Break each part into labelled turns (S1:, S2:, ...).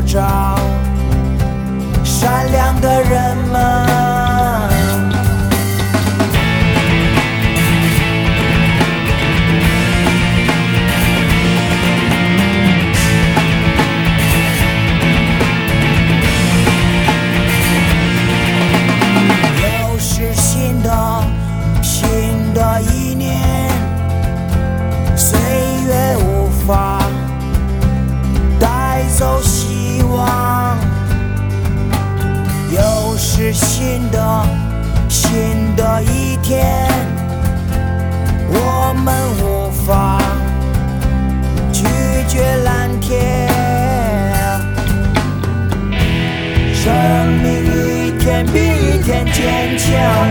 S1: 照善良的人们。又是新的一年，岁月无法带走希望，又是新的一天，我们无法拒绝蓝天。生命一天比一天坚强，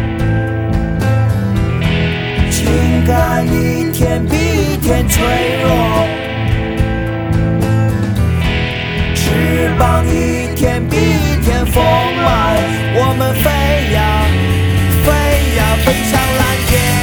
S1: 情感一天比一天脆弱，翅膀一天比一天丰满，我们飞呀飞呀飞向蓝天。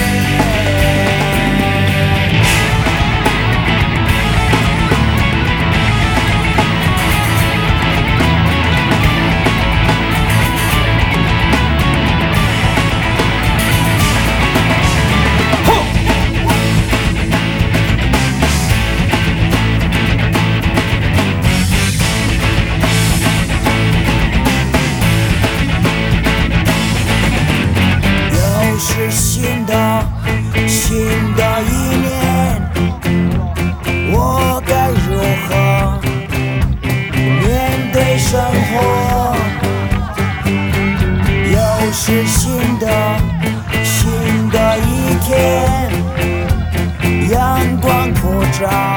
S1: 是新的一年，我该如何面对生活？又是新的一天，阳光普照